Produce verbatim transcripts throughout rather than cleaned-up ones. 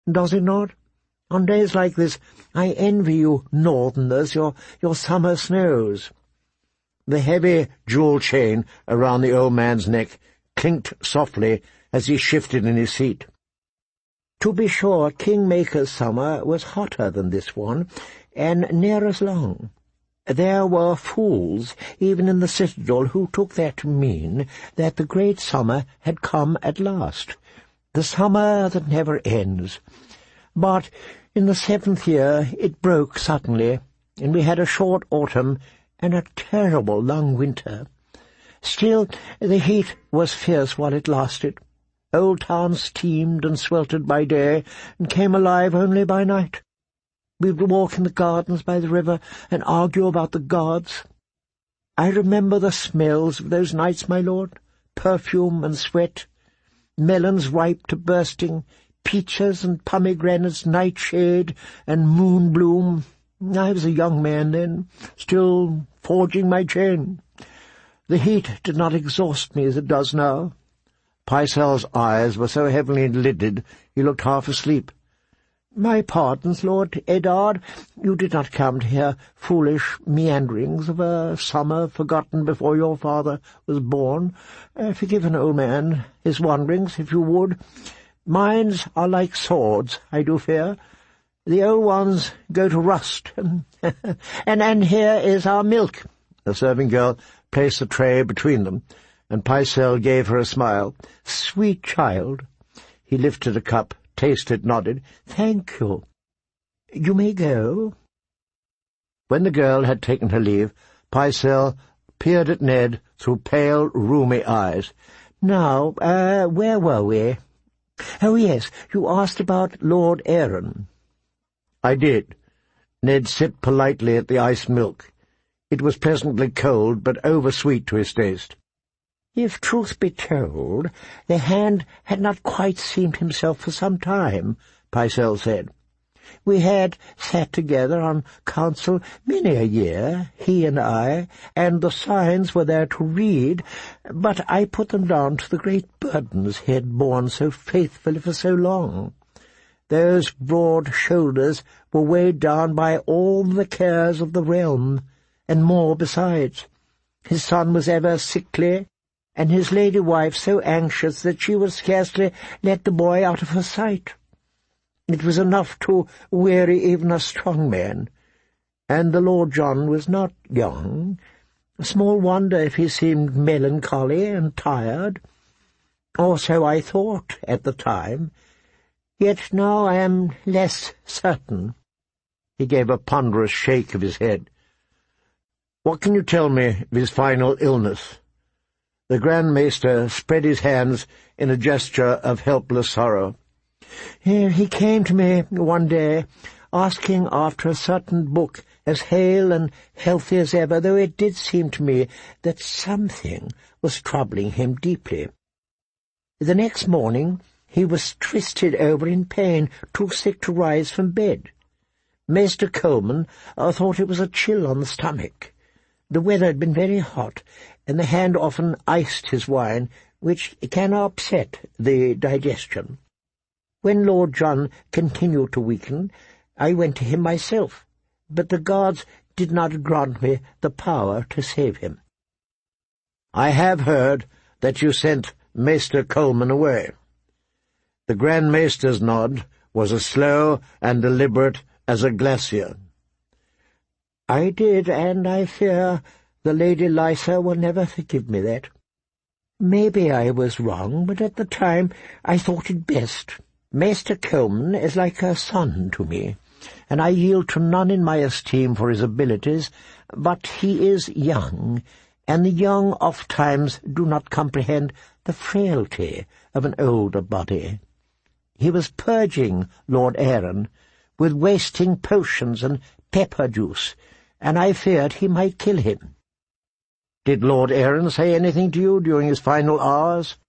does it not? On days like this, I envy you northerners your, your summer snows." The heavy jewel chain around the old man's neck clinked softly as he shifted in his seat. To be sure, King Maker's summer was hotter than this one, and near as long. There were fools, even in the citadel, who took that to mean that the great summer had come at last, the summer that never ends. But in the seventh year it broke suddenly, and we had a short autumn and a terrible long winter. Still, the heat was fierce while it lasted. Old Town steamed and sweltered by day, and came alive only by night. We would walk in the gardens by the river and argue about the gods. I remember the smells of those nights, my lord, perfume and sweat, melons ripe to bursting, peaches and pomegranates, nightshade and moon bloom. I was a young man then, still forging my chain. The heat did not exhaust me as it does now. Pycelle's eyes were so heavily lidded he looked half asleep. "My pardons, Lord Eddard. You did not come to hear foolish meanderings of a summer forgotten before your father was born. Uh, forgive an old man his wanderings, if you would. Mines are like swords, I do fear. The old ones go to rust. and, and here is our milk." The serving girl placed the tray between them, and Pycelle gave her a smile. "Sweet child." He lifted a cup, tasted, nodded. "Thank you. You may go." When the girl had taken her leave, Pycelle peered at Ned through pale, rheumy eyes. "Now, uh, where were we? Oh, yes, you asked about Lord Aaron." "I did." Ned sipped politely at the iced milk. It was pleasantly cold, but over-sweet to his taste. "If truth be told, the hand had not quite seemed himself for some time," Pycelle said. "We had sat together on council many a year, he and I, and the signs were there to read, but I put them down to the great burdens he had borne so faithfully for so long. Those broad shoulders were weighed down by all the cares of the realm, and more besides. His son was ever sickly, and his lady wife so anxious that she would scarcely let the boy out of her sight. It was enough to weary even a strong man. And the Lord John was not young. Small wonder if he seemed melancholy and tired. Or so I thought at the time. Yet now I am less certain." He gave a ponderous shake of his head. "What can you tell me of his final illness?" The Grand Maester spread his hands in a gesture of helpless sorrow. "He came to me one day, asking after a certain book, as hale and healthy as ever, though it did seem to me that something was troubling him deeply. The next morning he was twisted over in pain, too sick to rise from bed. Maester Coleman uh, thought it was a chill on the stomach. The weather had been very hot, and the hand often iced his wine, which can upset the digestion. When Lord John continued to weaken, I went to him myself, but the gods did not grant me the power to save him." "I have heard that you sent Maester Coleman away." The Grand Maester's nod was as slow and deliberate as a glacier. "I did, and I fear the Lady Lysa will never forgive me that. Maybe I was wrong, but at the time I thought it best. Maester Coleman is like a son to me, and I yield to none in my esteem for his abilities, but he is young, and the young oft-times do not comprehend the frailty of an older body. He was purging Lord Aaron with wasting potions and pepper juice, and I feared he might kill him." "Did Lord Aaron say anything to you during his final hours?"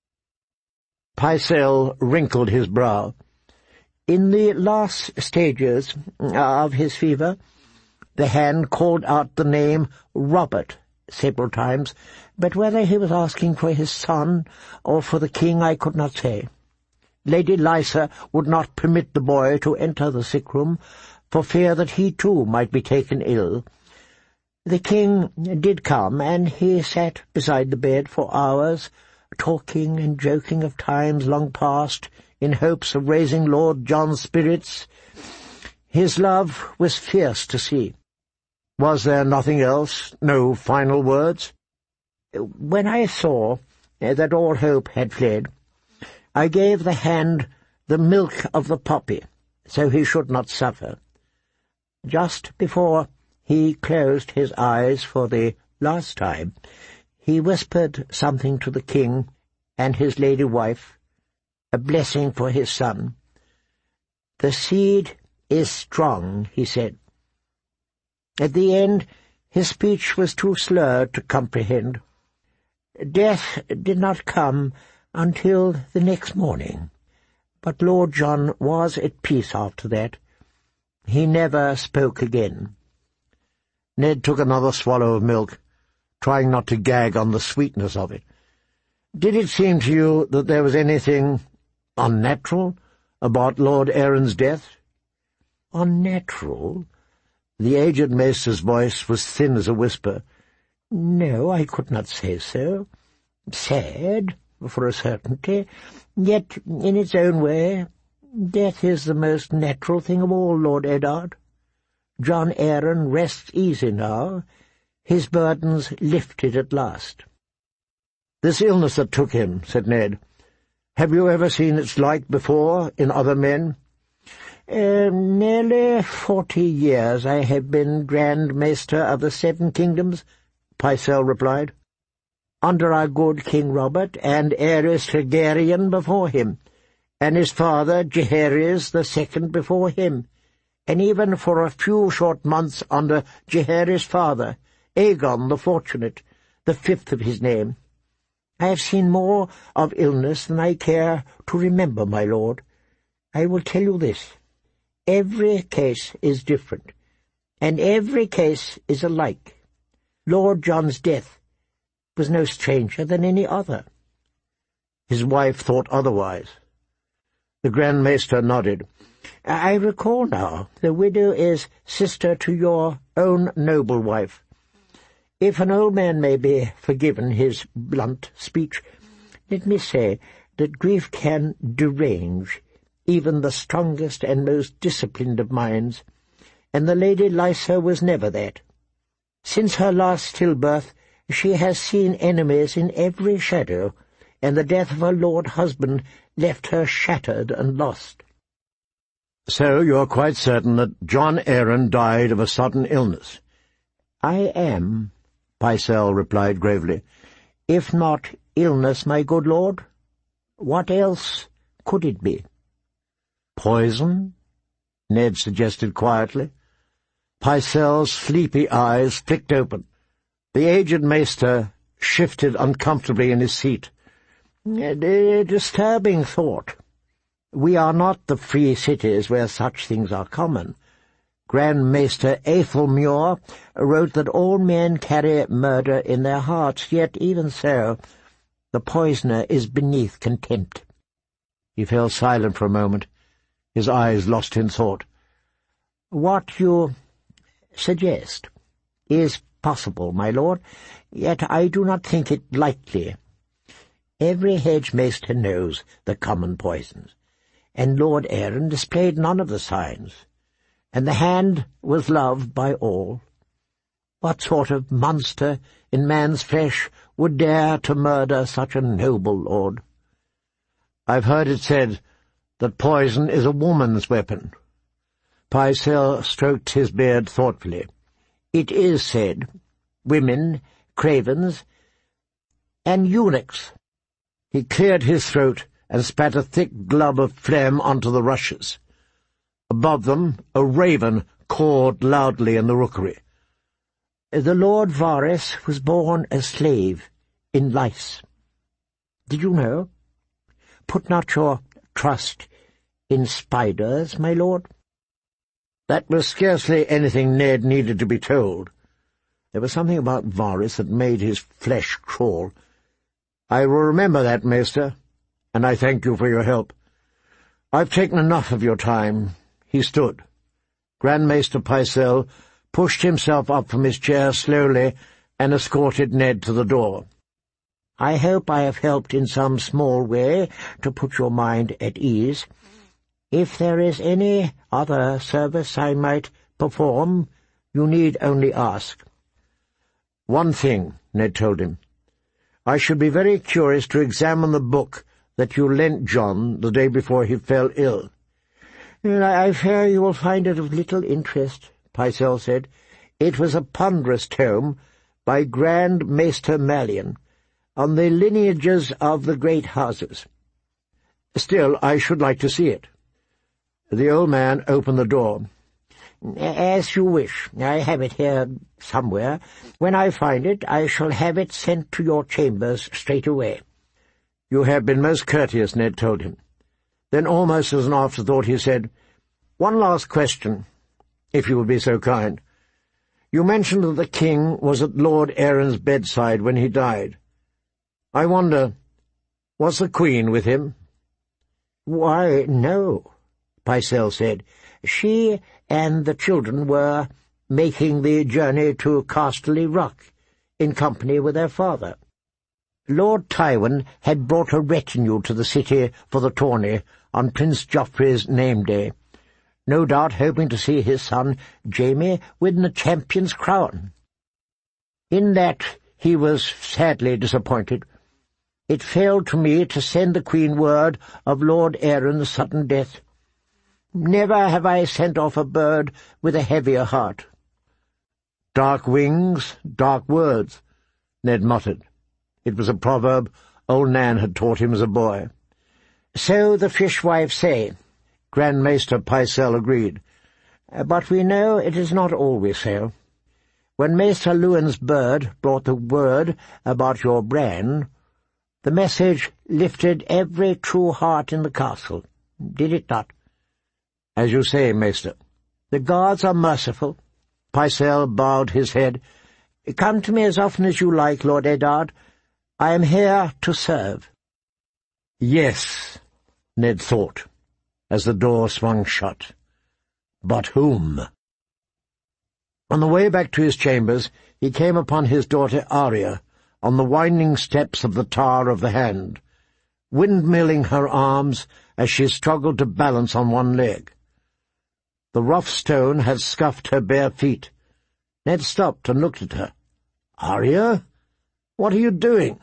Pycelle wrinkled his brow. "In the last stages of his fever, the hand called out the name Robert several times, but whether he was asking for his son or for the king I could not say. Lady Lysa would not permit the boy to enter the sick room, for fear that he too might be taken ill. The king did come, and he sat beside the bed for hours, talking and joking of times long past, in hopes of raising Lord John's spirits. His love was fierce to see. Was there nothing else, no final words? When I saw that all hope had fled, I gave the hand the milk of the poppy, so he should not suffer. Just before he closed his eyes for the last time, he whispered something to the king and his lady wife, a blessing for his son. The seed is strong, he said. At the end, his speech was too slurred to comprehend. Death did not come until the next morning, but Lord John was at peace after that. He never spoke again. Ned took another swallow of milk, trying not to gag on the sweetness of it. Did it seem to you that there was anything unnatural about Lord Aaron's death? Unnatural? The aged maester's voice was thin as a whisper. No, I could not say so. Sad, for a certainty, yet in its own way, death is the most natural thing of all, Lord Eddard. John Aaron rests easy now, his burdens lifted at last. This illness that took him, said Ned, have you ever seen its like before in other men? Uh, nearly forty years I have been Grand Maester of the Seven Kingdoms, Pycelle replied, under our good King Robert, and Aerys Targaryen before him, and his father Jaehaerys the second before him, and even for a few short months under Jaehaerys' father, Aegon the Fortunate, the fifth of his name. I have seen more of illness than I care to remember, my lord. I will tell you this. Every case is different, and every case is alike. Lord John's death was no stranger than any other. His wife thought otherwise. The Grand Maester nodded. I recall now, the widow is sister to your own noble wife. If an old man may be forgiven his blunt speech, let me say that grief can derange even the strongest and most disciplined of minds, and the Lady Lysa was never that. Since her last stillbirth, she has seen enemies in every shadow, and the death of her lord husband left her shattered and lost. So you are quite certain that John Aaron died of a sudden illness? I am, Pycelle replied gravely. If not illness, my good lord, what else could it be? Poison? Ned suggested quietly. Pycelle's sleepy eyes flicked open. The aged maester shifted uncomfortably in his seat. A disturbing thought. We are not the free cities where such things are common. Grand Maester Aethelmuir wrote that all men carry murder in their hearts, yet even so, the poisoner is beneath contempt. He fell silent for a moment. His eyes lost in thought. What you suggest is possible, my lord, yet I do not think it likely. Every hedge maester knows the common poisons, and Lord Aaron displayed none of the signs, and the hand was loved by all. What sort of monster in man's flesh would dare to murder such a noble lord? I've heard it said that poison is a woman's weapon. Pycelle stroked his beard thoughtfully. It is said. Women, cravens, and eunuchs. He cleared his throat and spat a thick glub of phlegm onto the rushes. Above them, a raven cawed loudly in the rookery. The Lord Varys was born a slave in lice. Did you know? Put not your trust in spiders, my lord. That was scarcely anything Ned needed to be told. There was something about Varys that made his flesh crawl. I will remember that, Maester, and I thank you for your help. "I've taken enough of your time." He stood. Grand Maester Pycelle pushed himself up from his chair slowly and escorted Ned to the door. "I hope I have helped in some small way to put your mind at ease. If there is any other service I might perform, you need only ask." "One thing," Ned told him. "I should be very curious to examine the book that you lent John the day before he fell ill." "I fear you will find it of little interest," Pycelle said. "It was a ponderous tome by Grand Maester Mallion on the lineages of the great houses. Still, I should like to see it." The old man opened the door. "As you wish. I have it here somewhere. When I find it, I shall have it sent to your chambers straight away." "You have been most courteous," Ned told him. Then, almost as an afterthought, he said, "One last question, if you would be so kind. You mentioned that the king was at Lord Aaron's bedside when he died. I wonder, was the Queen with him?" "Why, no," Pycelle said. "She and the children were making the journey to Casterly Rock in company with their father. Lord Tywin had brought a retinue to the city for the tourney on Prince Joffrey's name-day, no doubt hoping to see his son Jaime win the champion's crown. In that he was sadly disappointed. It failed to me to send the Queen word of Lord Aaron's sudden death. Never have I sent off a bird with a heavier heart." "Dark wings, dark words," Ned muttered. It was a proverb old Nan had taught him as a boy. "So the fishwives say," Grand Maester Pycelle agreed. "But we know it is not always so. When Maester Luwin's bird brought the word about your Bran, the message lifted every true heart in the castle, did it not?" "As you say, Maester." "The gods are merciful." Pycelle bowed his head. "Come to me as often as you like, Lord Eddard. I am here to serve." "Yes," Ned thought, as the door swung shut. "But whom?" On the way back to his chambers, he came upon his daughter Arya on the winding steps of the Tower of the Hand, windmilling her arms as she struggled to balance on one leg. The rough stone had scuffed her bare feet. Ned stopped and looked at her. "Arya, what are you doing?"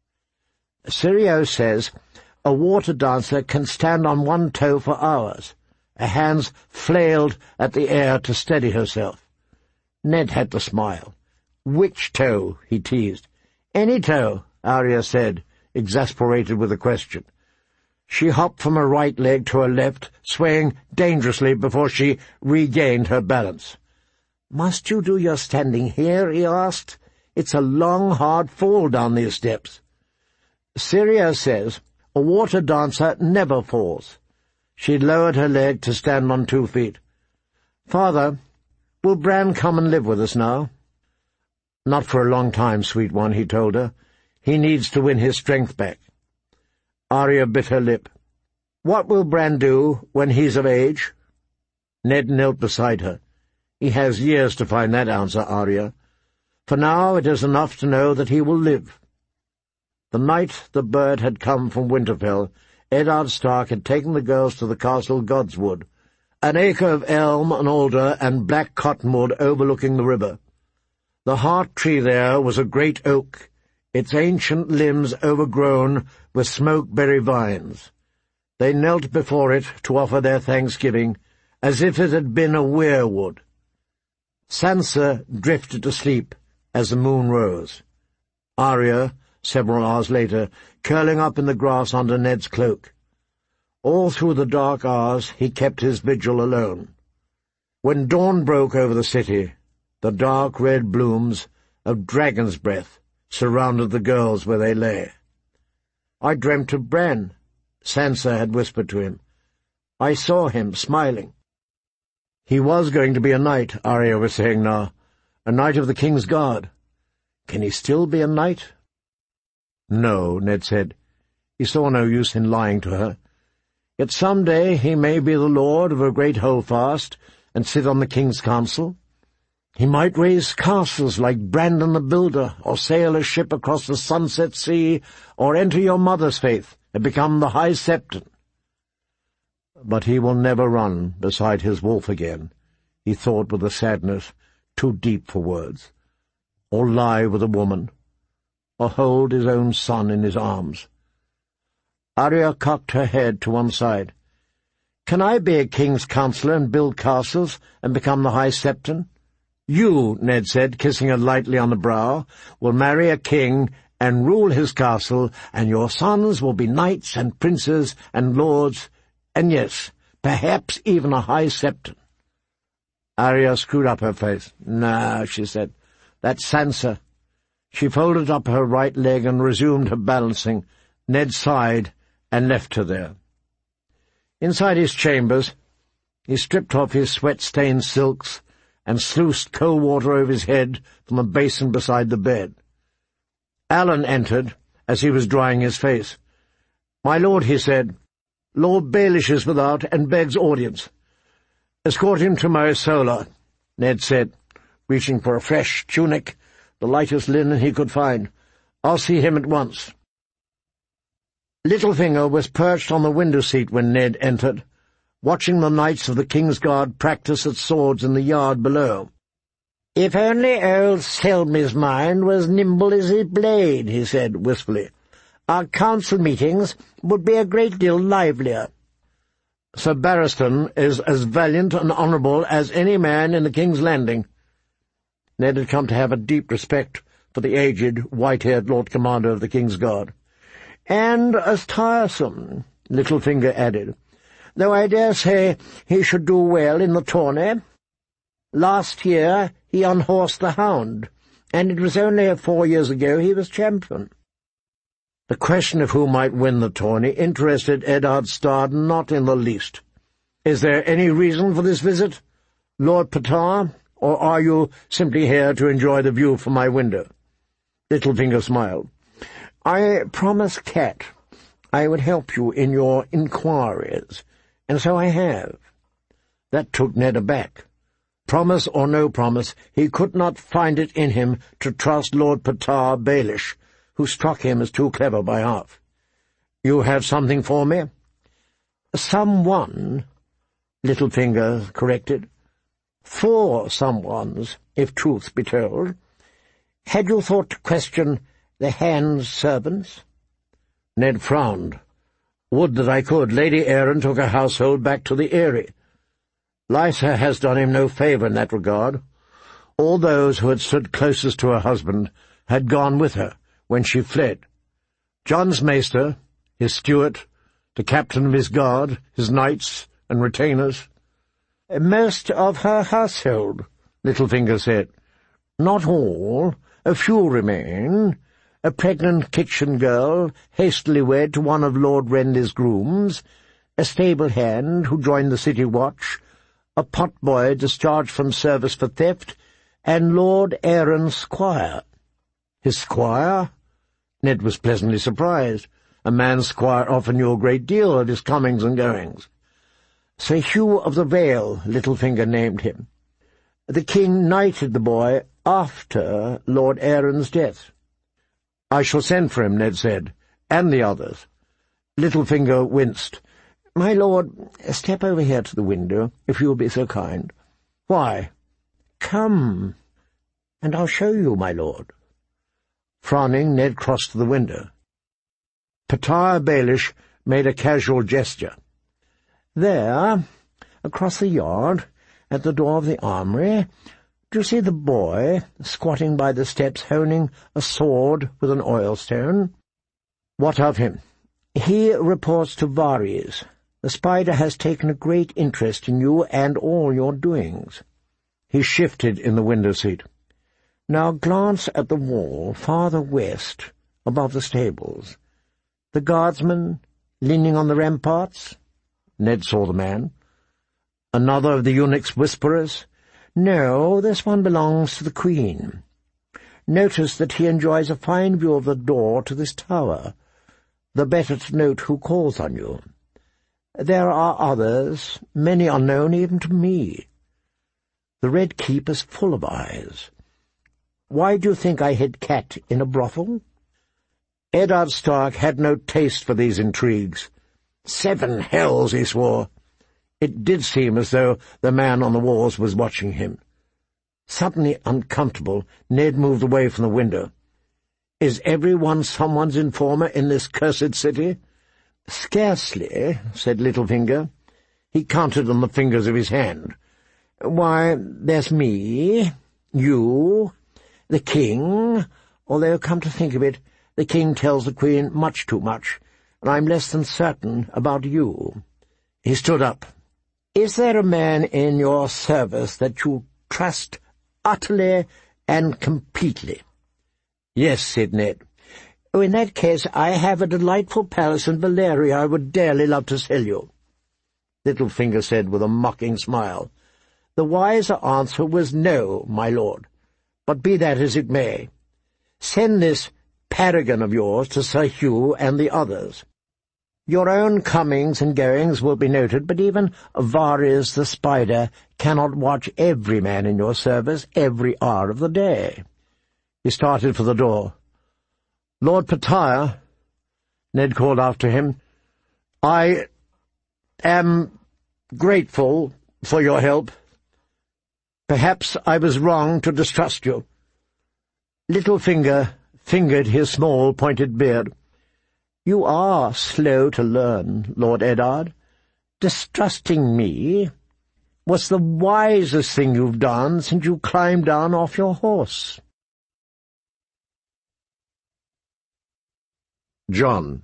"Syrio says a water dancer can stand on one toe for hours." Her hands flailed at the air to steady herself. Ned had to smile. "Which toe?" he teased. "Any toe," Arya said, exasperated with the question. She hopped from her right leg to her left, swaying dangerously before she regained her balance. "Must you do your standing here?" he asked. "It's a long, hard fall down these steps." "Syrio says a water dancer never falls." She lowered her leg to stand on two feet. "Father, will Bran come and live with us now?" "Not for a long time, sweet one," he told her. "He needs to win his strength back." Arya bit her lip. "What will Bran do when he's of age?" Ned knelt beside her. "He has years to find that answer, Arya. For now it is enough to know that he will live." The night the bird had come from Winterfell, Eddard Stark had taken the girls to the castle Godswood, an acre of elm and alder and black cottonwood overlooking the river. The heart tree there was a great oak, its ancient limbs overgrown with smokeberry vines. They knelt before it to offer their thanksgiving, as if it had been a weirwood. Sansa drifted to sleep as the moon rose. Arya, several hours later, curling up in the grass under Ned's cloak. All through the dark hours he kept his vigil alone. When dawn broke over the city, the dark red blooms of dragon's breath surrounded the girls where they lay. "I dreamt of Bran," Sansa had whispered to him. "I saw him smiling." "He was going to be a knight," Arya was saying now, "a knight of the King's Guard. Can he still be a knight?" "No," Ned said. He saw no use in lying to her. Yet some day he may be the lord of a great holdfast, and sit on the king's council. He might raise castles like Brandon the Builder, or sail a ship across the sunset sea, or enter your mother's faith and become the High Septon. But he will never run beside his wolf again, he thought with a sadness too deep for words, or lie with a woman, or hold his own son in his arms. Arya cocked her head to one side. "Can I be a king's counsellor and build castles and become the High Septon? You," Ned said, kissing her lightly on the brow, "will marry a king and rule his castle, and your sons will be knights and princes and lords, and yes, perhaps even a High Septon." Arya screwed up her face. "No," she said, "that's Sansa." She folded up her right leg and resumed her balancing. Ned sighed and left her there. Inside his chambers, he stripped off his sweat-stained silks and sluiced cold water over his head from the basin beside the bed. Alan entered as he was drying his face. "My lord," he said, "Lord Baelish is without and begs audience." "Escort him to my solar," Ned said, reaching for a fresh tunic, the lightest linen he could find. "I'll see him at once." Littlefinger was perched on the window-seat when Ned entered, watching the knights of the King's Guard practice at swords in the yard below. "If only old Selmy's mind was nimble as his blade," he said wistfully, "our council meetings would be a great deal livelier." "Sir Barristan is as valiant and honourable as any man in the King's Landing." Ned had come to have a deep respect for the aged, white-haired Lord Commander of the King's Guard. "And as tiresome," Littlefinger added, "though I dare say he should do well in the tourney. Last year he unhorsed the Hound, and it was only four years ago he was champion." The question of who might win the tourney interested Eddard Starr not in the least. "Is there any reason for this visit, Lord Patar, or are you simply here to enjoy the view from my window?" Littlefinger smiled. "I promised Cat I would help you in your inquiries, and so I have." That took Ned aback. Promise or no promise, he could not find it in him to trust Lord Patar Baelish, who struck him as too clever by half. "You have something for me?" "Someone," Littlefinger corrected. "Four someones, if truth be told. Had you thought to question the hand servants?" Ned frowned. "Would that I could. Lady Arryn took her household back to the Eyrie. Lysa has done him no favour in that regard. All those who had stood closest to her husband had gone with her when she fled. John's maester, his steward, the captain of his guard, his knights and retainers." "Most of her household," Littlefinger said. "Not all. A few remain. A pregnant kitchen girl, hastily wed to one of Lord Renly's grooms, a stable hand who joined the city watch, a potboy discharged from service for theft, and Lord Arryn's squire." "His squire?" Ned was pleasantly surprised. A man's squire often knew a great deal of his comings and goings. "Sir Hugh of the Vale," Littlefinger named him. "The king knighted the boy after Lord Arryn's death." "I shall send for him," Ned said, "and the others." Littlefinger winced. "My lord, step over here to the window, if you will be so kind." "Why?" "Come, and I'll show you, my lord." Frowning, Ned crossed to the window. Patar Baelish made a casual gesture. "There, across the yard, at the door of the armoury, do you see the boy squatting by the steps holding a sword with an oilstone?" "What of him?" "He reports to Varys. The spider has taken a great interest in you and all your doings." He shifted in the window-seat. "Now glance at the wall farther west, above the stables. The guardsman leaning on the ramparts?" Ned saw the man. "Another of the eunuch's whisperers?" "No, this one belongs to the Queen. Notice that he enjoys a fine view of the door to this tower, the better to note who calls on you. There are others, many unknown even to me. The Red Keep is full of eyes. Why do you think I hid Cat in a brothel? Eddard Stark had no taste for these intrigues. Seven hells, he swore. It did seem as though the man on the walls was watching him. Suddenly uncomfortable, Ned moved away from the window. "Is everyone someone's informer in this cursed city?" "Scarcely," said Littlefinger. He counted on the fingers of his hand. "Why, there's me, you, the King, although, come to think of it, the King tells the Queen much too much, and I'm less than certain about you." He stood up. "Is there a man in your service that you trust utterly and completely?" "Yes," said Ned. "Oh, in that case, I have a delightful palace in Valeria I would dearly love to sell you." Littlefinger said with a mocking smile, "The wiser answer was no, my lord. But be that as it may, send this paragon of yours to Sir Hugh and the others. Your own comings and goings will be noted, but even Varys the Spider cannot watch every man in your service every hour of the day." He started for the door. "Lord Pattaya," Ned called after him, "I am grateful for your help. Perhaps I was wrong to distrust you." Littlefinger fingered his small pointed beard. "You are slow to learn, Lord Eddard. Distrusting me was the wisest thing you've done since you climbed down off your horse." John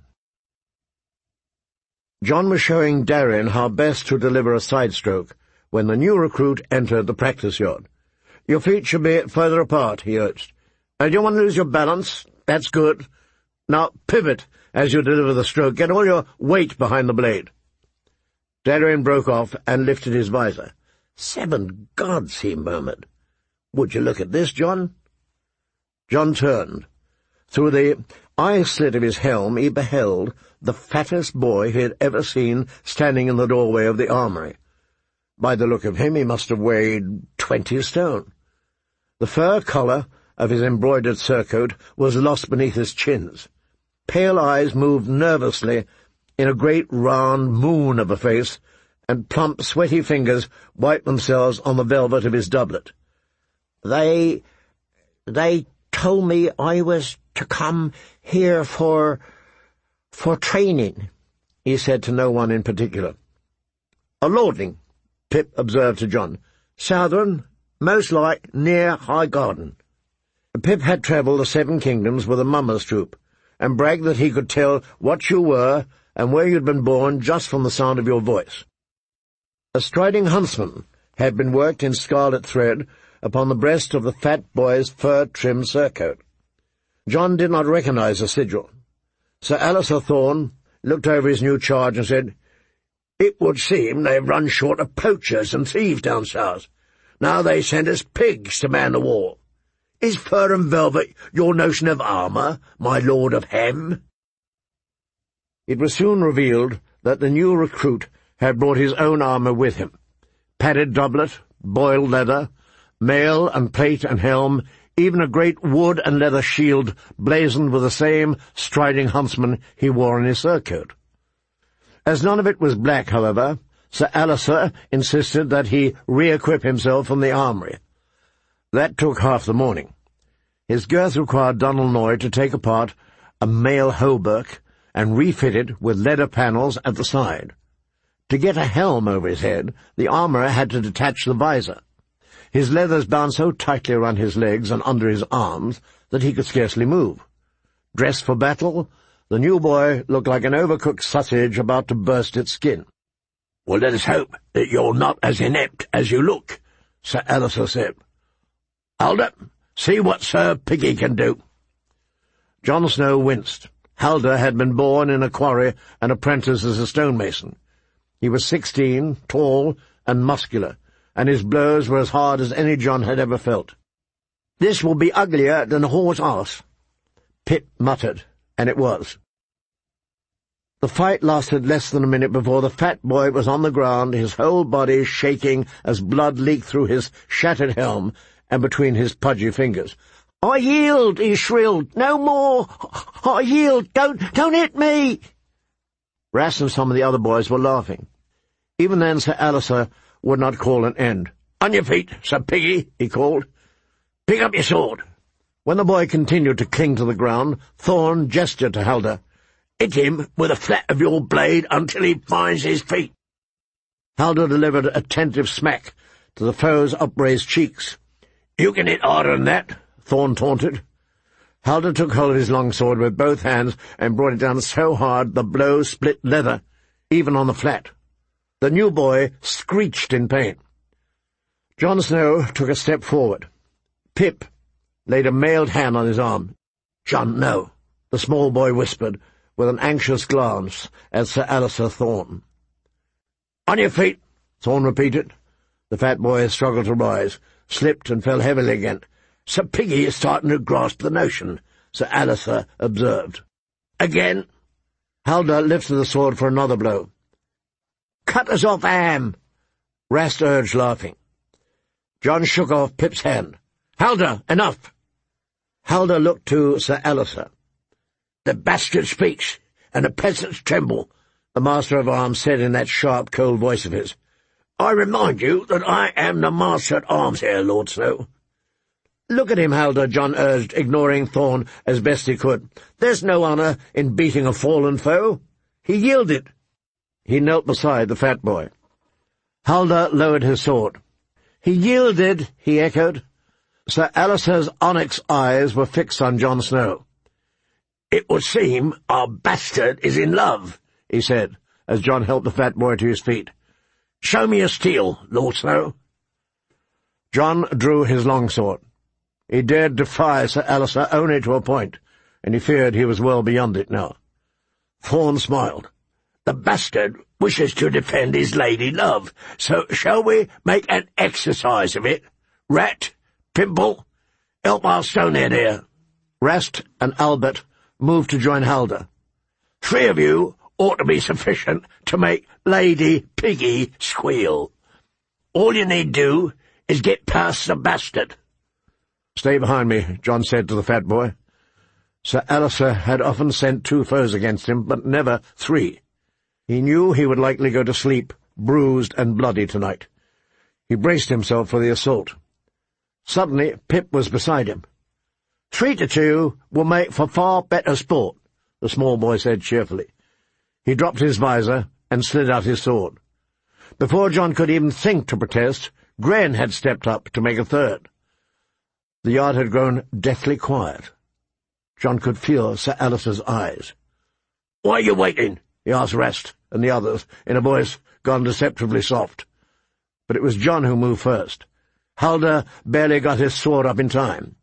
John was showing Darren how best to deliver a side-stroke when the new recruit entered the practice yard. "Your feet should be further apart," he urged. "I don't want to lose your balance. That's good. Now pivot as you deliver the stroke. Get all your weight behind the blade." Darren broke off and lifted his visor. "Seven gods," he murmured. "Would you look at this, John?" John turned. Through the eye-slit of his helm he beheld the fattest boy he had ever seen standing in the doorway of the armory. By the look of him he must have weighed twenty stone. The fur collar of his embroidered surcoat was lost beneath his chins. Pale eyes moved nervously in a great round moon of a face, and plump, sweaty fingers wiped themselves on the velvet of his doublet. They... they told me I was to come here for... for training," he said to no one in particular. "A lording," Pip observed to John. "Southern, most like near Highgarden." Pip had travelled the Seven Kingdoms with a mummers troop, and bragged that he could tell what you were and where you'd been born just from the sound of your voice. A striding huntsman had been worked in scarlet thread upon the breast of the fat boy's fur-trimmed surcoat. John did not recognize the sigil. Sir Alistair Thorne looked over his new charge and said, "It would seem they've run short of poachers and thieves down south. Now they send us pigs to man the wall. Is fur and velvet your notion of armour, my lord of Hem?" It was soon revealed that the new recruit had brought his own armour with him. Padded doublet, boiled leather, mail and plate and helm, even a great wood and leather shield blazoned with the same striding huntsman he wore in his surcoat. As none of it was black, however, Sir Alistair insisted that he re-equip himself from the armoury. That took half the morning. His girth required Donal Noy to take apart a mail hauberk and refit it with leather panels at the side. To get a helm over his head, the armourer had to detach the visor. His leathers bound so tightly around his legs and under his arms that he could scarcely move. Dressed for battle, the new boy looked like an overcooked sausage about to burst its skin. "Well, let us hope that you're not as inept as you look," Sir Alistair said. "Halder, see what Sir Piggy can do." Jon Snow winced. Halder had been born in a quarry and apprenticed as a stonemason. He was sixteen, tall and muscular, and his blows were as hard as any Jon had ever felt. "This will be uglier than a whore's arse," Pip muttered, and it was. The fight lasted less than a minute before the fat boy was on the ground, his whole body shaking as blood leaked through his shattered helm and between his pudgy fingers. "I yield," he shrilled. "No more! I yield! Don't, don't hit me!" Rast and some of the other boys were laughing. Even then Sir Alister would not call an end. "On your feet, Sir Piggy," he called. "Pick up your sword." When the boy continued to cling to the ground, Thorn gestured to Halder. "Hit him with the flat of your blade until he finds his feet." Halder delivered a tentative smack to the foe's upraised cheeks. "You can hit harder than that," Thorn taunted. Halder took hold of his longsword with both hands and brought it down so hard the blow split leather, even on the flat. The new boy screeched in pain. Jon Snow took a step forward. Pip laid a mailed hand on his arm. "Jon, no," the small boy whispered, with an anxious glance at Sir Alister Thorn. "On your feet," Thorn repeated. The fat boy struggled to rise, slipped and fell heavily again. "Sir Piggy is starting to grasp the notion," Sir Alister observed. "Again." Halder lifted the sword for another blow. "Cut us off, Am," Rast urged, laughing. Jon shook off Pip's hand. "Halder, enough!" Halder looked to Sir Alister. "The bastard speaks, and the peasants tremble," the Master of Arms said in that sharp, cold voice of his. "I remind you that I am the Master at Arms here, Lord Snow." "Look at him, Halder," Jon urged, ignoring Thorn as best he could. "There's no honour in beating a fallen foe. He yielded." He knelt beside the fat boy. Halder lowered his sword. "He yielded," he echoed. Sir Alister's onyx eyes were fixed on Jon Snow. "It would seem our bastard is in love," he said, as Jon helped the fat boy to his feet. "Show me your steel, Lord Snow." Jon drew his longsword. He dared defy Sir Alister only to a point, and he feared he was well beyond it now. Thorn smiled. "The bastard wishes to defend his lady love, so shall we make an exercise of it? Rat, Pimple, help our stonehead here." Rast and Albert moved to join Halder. "Three of you ought to be sufficient to make Lady Piggy squeal. All you need do is get past the bastard." "Stay behind me," Jon said to the fat boy. Sir Alister had often sent two foes against him, but never three. He knew he would likely go to sleep, bruised and bloody tonight. He braced himself for the assault. Suddenly Pip was beside him. "Three to two will make for far better sport," the small boy said cheerfully. He dropped his visor and slid out his sword. Before Jon could even think to protest, Gren had stepped up to make a third. The yard had grown deathly quiet. Jon could feel Sir Alister's eyes. "Why are you waiting?" he asked Rast and the others, in a voice gone deceptively soft. But it was Jon who moved first. Halder barely got his sword up in time.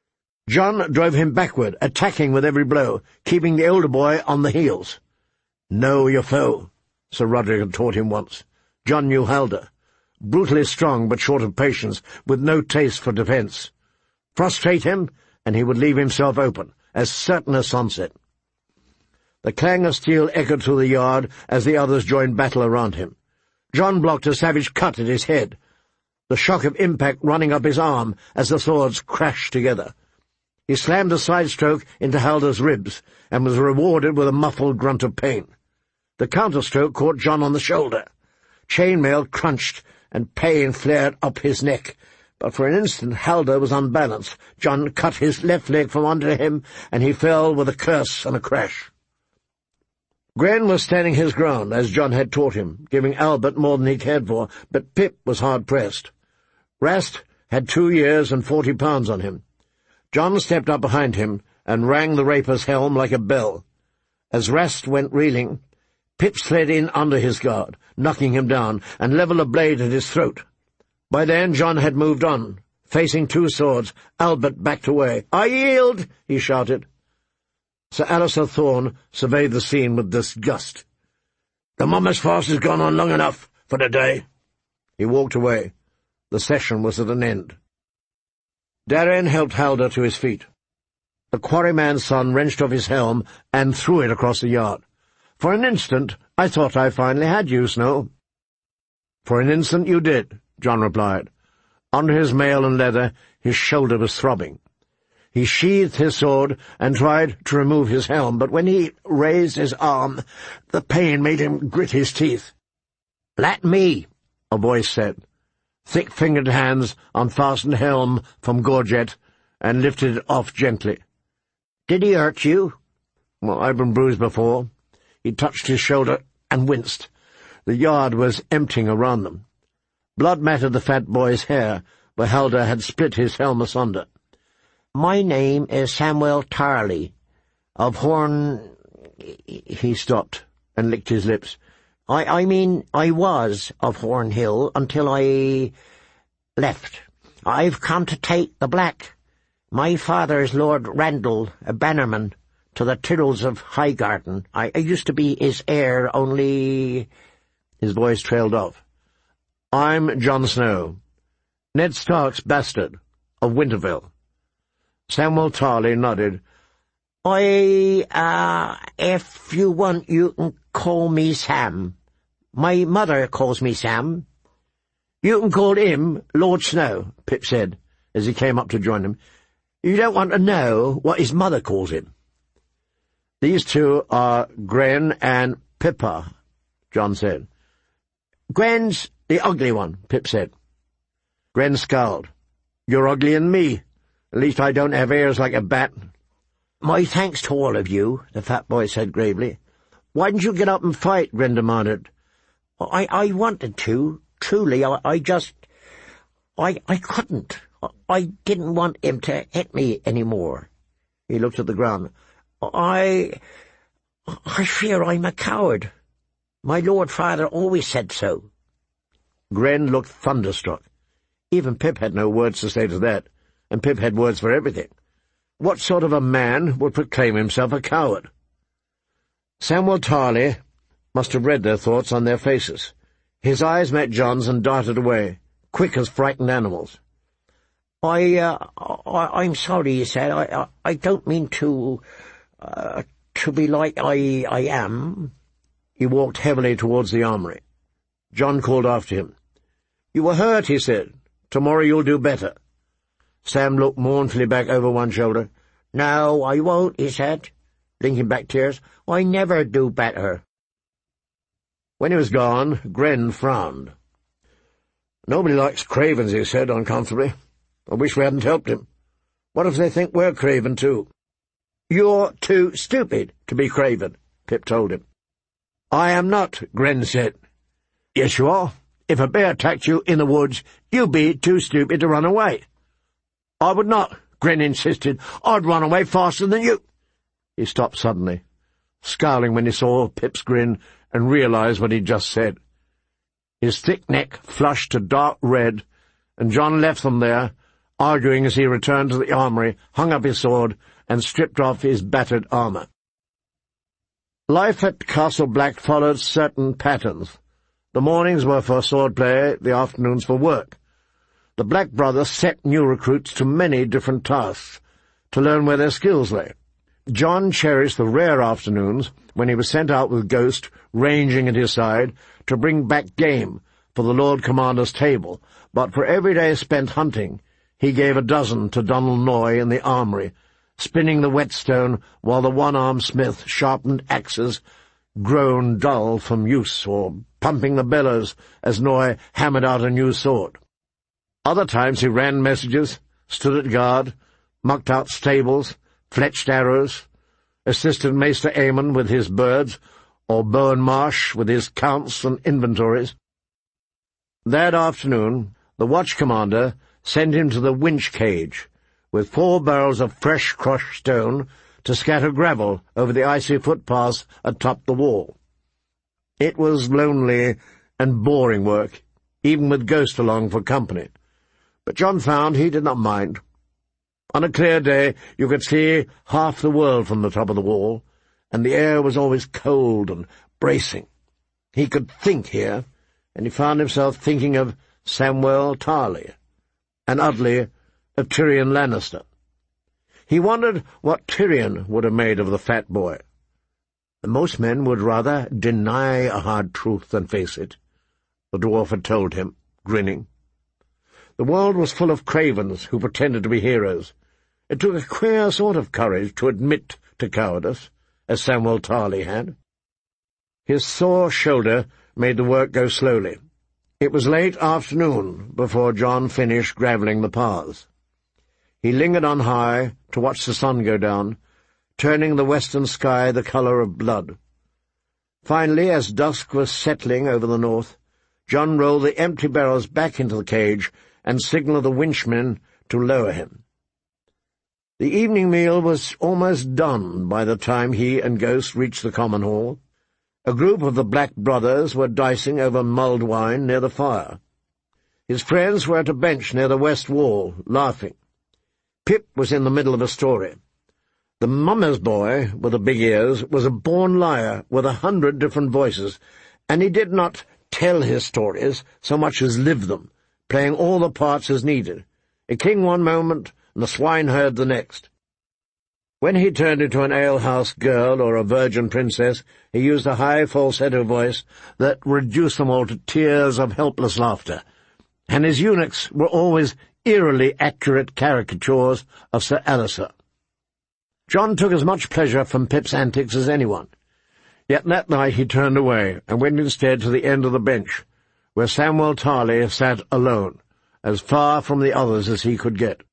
Jon drove him backward, attacking with every blow, keeping the older boy on the heels. "Know your foe," Sir Roderick had taught him once. Jon knew Halder. Brutally strong but short of patience, with no taste for defence. Frustrate him, and he would leave himself open, as certain as sunset. The clang of steel echoed through the yard as the others joined battle around him. Jon blocked a savage cut at his head, the shock of impact running up his arm as the swords crashed together. He slammed a side stroke into Halder's ribs, and was rewarded with a muffled grunt of pain. The counterstroke caught Jon on the shoulder. Chainmail crunched, and pain flared up his neck. But for an instant Halder was unbalanced. Jon cut his left leg from under him, and he fell with a curse and a crash. Gren was standing his ground, as Jon had taught him, giving Albert more than he cared for, but Pip was hard-pressed. Rast had two years and forty pounds on him. Jon stepped up behind him and rang the raper's helm like a bell. As Rast went reeling, Pip slid in under his guard, knocking him down, and levelled a blade at his throat. By then Jon had moved on. Facing two swords, Albert backed away. "I yield!" he shouted. Sir Alister Thorn surveyed the scene with disgust. "The mummers' fast has gone on long enough for the day." He walked away. The session was at an end. Darren helped Halder to his feet. The quarryman's son wrenched off his helm and threw it across the yard. For an instant, I thought I finally had you, Snow. For an instant you did, John replied. Under his mail and leather, his shoulder was throbbing. He sheathed his sword and tried to remove his helm, but when he raised his arm, the pain made him grit his teeth. "Let me," a voice said. Thick-fingered hands unfastened helm from gorget and lifted it off gently. "Did he hurt you?" "Well, I've been bruised before." He touched his shoulder and winced. The yard was emptying around them. Blood matted the fat boy's hair, where Halder had split his helm asunder. "My name is Samuel Tarley, of Horn—" He stopped and licked his lips. I, I mean, I was of Hornhill until I left. I've come to take the Black. My father's Lord Randall, a bannerman to the Tyrrells of Highgarden. I, I used to be his heir, only—" His voice trailed off. "I'm Jon Snow, Ned Stark's bastard, of Winterfell." Samuel Tarley nodded. I, uh, if you want, you can call me Sam. My mother calls me Sam." "You can call him Lord Snow," Pip said, as he came up to join him. "You don't want to know what his mother calls him." "These two are Gren and Pippa," John said. "Gren's the ugly one," Pip said. Gren scowled. "You're uglier than me. At least I don't have ears like a bat." "My thanks to all of you," the fat boy said gravely. "Why didn't you get up and fight?" Gren demanded. I, I wanted to. Truly, I, I just... I, I couldn't. I didn't want him to hit me any more." He looked at the ground. I... I fear I'm a coward. My Lord Father always said so." Gren looked thunderstruck. Even Pip had no words to say to that, and Pip had words for everything. What sort of a man would proclaim himself a coward? Samuel Tarley must have read their thoughts on their faces. His eyes met John's and darted away, quick as frightened animals. I, uh, I, I'm sorry," he said. I, I, I don't mean to, uh, to be like I, I am." He walked heavily towards the armory. John called after him. "You were hurt," he said. "Tomorrow you'll do better." Sam looked mournfully back over one shoulder. "No, I won't," he said, blinking back tears. "I never do better." When he was gone, Gren frowned. "Nobody likes cravens," he said uncomfortably. "I wish we hadn't helped him. What if they think we're craven, too?" "You're too stupid to be craven," Pip told him. "I am not," Gren said. "Yes, you are. If a bear attacked you in the woods, you'd be too stupid to run away." "I would not," Gren insisted. "I'd run away faster than you—" He stopped suddenly, scowling when he saw Pip's grin and realized what he'd just said. His thick neck flushed a dark red, and John left them there, arguing as he returned to the armory, hung up his sword, and stripped off his battered armor. Life at Castle Black followed certain patterns. The mornings were for swordplay, the afternoons for work. The Black Brothers set new recruits to many different tasks, to learn where their skills lay. John cherished the rare afternoons when he was sent out with Ghost ranging at his side to bring back game for the Lord Commander's table, but for every day spent hunting, he gave a dozen to Donald Noy in the armory, spinning the whetstone while the one-armed smith sharpened axes, grown dull from use, or pumping the bellows as Noy hammered out a new sword. Other times he ran messages, stood at guard, mucked out stables, fletched arrows, assisted Maester Aemon with his birds, or Bowen Marsh with his counts and inventories. That afternoon, the watch commander sent him to the winch cage, with four barrels of fresh crushed stone to scatter gravel over the icy footpaths atop the wall. It was lonely and boring work, even with Ghost along for company, but John found he did not mind. On a clear day you could see half the world from the top of the wall, and the air was always cold and bracing. He could think here, and he found himself thinking of Samwell Tarley, and oddly of Tyrion Lannister. He wondered what Tyrion would have made of the fat boy. Most men would rather deny a hard truth than face it, the dwarf had told him, grinning. The world was full of cravens who pretended to be heroes. It took a queer sort of courage to admit to cowardice, as Samwell Tarly had. His sore shoulder made the work go slowly. It was late afternoon before John finished gravelling the paths. He lingered on high to watch the sun go down, turning the western sky the colour of blood. Finally, as dusk was settling over the north, John rolled the empty barrels back into the cage and signalled the winchman to lower him. The evening meal was almost done by the time he and Ghost reached the common hall. A group of the Black Brothers were dicing over mulled wine near the fire. His friends were at a bench near the west wall, laughing. Pip was in the middle of a story. The mummer's boy, with the big ears, was a born liar with a hundred different voices, and he did not tell his stories so much as live them, playing all the parts as needed, a king one moment and the swineherd the next. When he turned into an alehouse girl or a virgin princess, he used a high falsetto voice that reduced them all to tears of helpless laughter, and his eunuchs were always eerily accurate caricatures of Sir Alicer. John took as much pleasure from Pip's antics as anyone, yet that night he turned away and went instead to the end of the bench, where Samwell Tarly sat alone, as far from the others as he could get.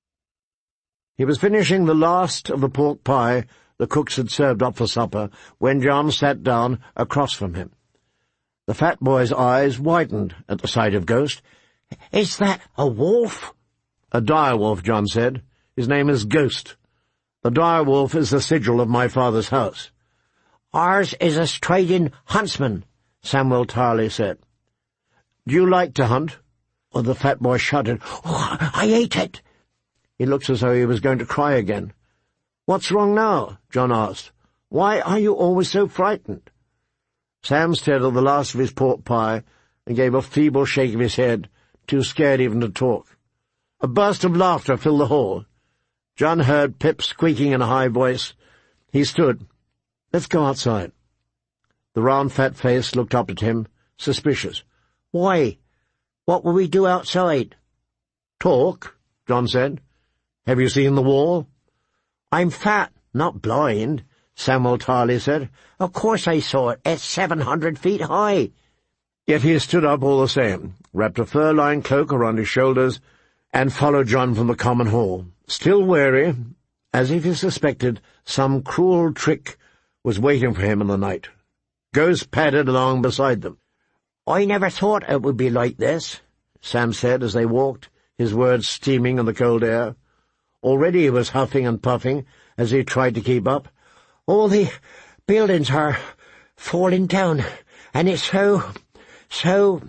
He was finishing the last of the pork pie the cooks had served up for supper when John sat down across from him. The fat boy's eyes widened at the sight of Ghost. "Is that a wolf?" "A direwolf," John said. "His name is Ghost. The direwolf is the sigil of my father's house." "Ours is a striding huntsman," Samwell Tarly said. "Do you like to hunt?" Oh, the fat boy shuddered. "Oh, I hate it." He looked as though he was going to cry again. "What's wrong now?" John asked. "Why are you always so frightened?" Sam stared at the last of his pork pie and gave a feeble shake of his head, too scared even to talk. A burst of laughter filled the hall. John heard Pip squeaking in a high voice. He stood. "Let's go outside." The round fat face looked up at him, suspicious. "Why? What will we do outside?" "Talk," John said. "Have you seen the wall?" "I'm fat, not blind," Samwell Tarly said. "Of course I saw it. It's seven hundred feet high." Yet he stood up all the same, wrapped a fur-lined cloak around his shoulders, and followed John from the common hall, still wary, as if he suspected some cruel trick was waiting for him in the night. Ghost padded along beside them. "I never thought it would be like this," Sam said as they walked, his words steaming in the cold air. Already he was huffing and puffing as he tried to keep up. "All the buildings are falling down, and it's so, so—"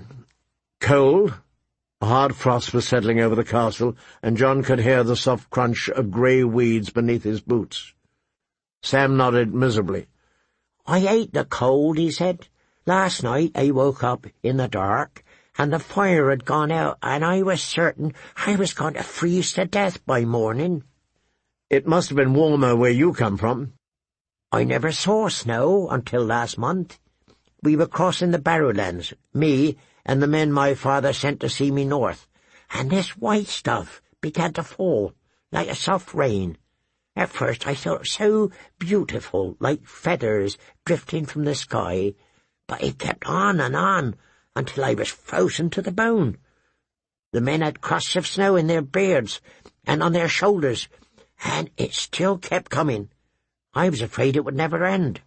Cold. A hard frost was settling over the castle, and John could hear the soft crunch of grey weeds beneath his boots. Sam nodded miserably. "I hate the cold," he said. "Last night I woke up in the dark, and the fire had gone out, and I was certain I was going to freeze to death by morning." "It must have been warmer where you come from." "I never saw snow until last month. We were crossing the Barrowlands, me and the men my father sent to see me north, and this white stuff began to fall, like a soft rain. At first I thought it so beautiful, like feathers drifting from the sky, but it kept on and on, until I was frozen to the bone. The men had crusts of snow in their beards and on their shoulders, and it still kept coming. I was afraid it would never end."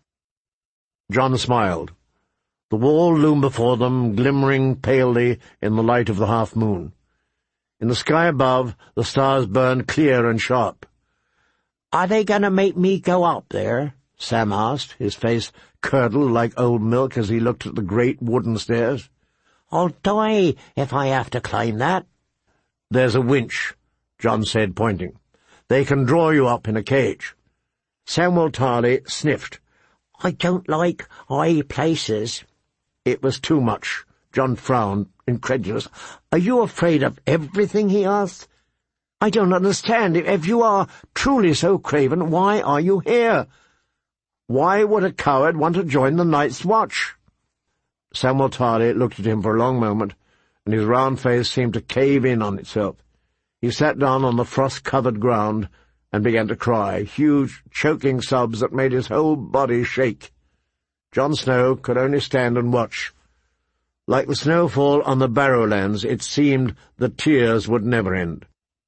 John smiled. The wall loomed before them, glimmering palely in the light of the half-moon. In the sky above, the stars burned clear and sharp. "Are they going to make me go up there?" Sam asked, his face curdled like old milk as he looked at the great wooden stairs. "I'll die if I have to climb that." "There's a winch," John said, pointing. "They can draw you up in a cage." Samwell Tarly sniffed. "I don't like high places." It was too much. John frowned, incredulous. "Are you afraid of everything?" he asked. "I don't understand. If you are truly so craven, why are you here?" Why would a coward want to join the Night's Watch?" Samuel Tarley looked at him for a long moment, and his round face seemed to cave in on itself. He sat down on the frost-covered ground and began to cry, huge, choking sobs that made his whole body shake. Jon Snow could only stand and watch. Like the snowfall on the Barrowlands, it seemed the tears would never end.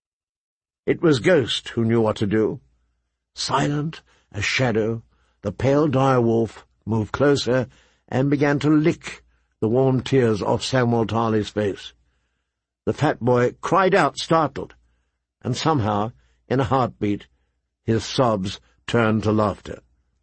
It was Ghost who knew what to do. Silent as shadow, the pale direwolf moved closer and began to lick the warm tears off Samuel Tarley's face. The fat boy cried out, startled, and somehow, in a heartbeat, his sobs turned to laughter.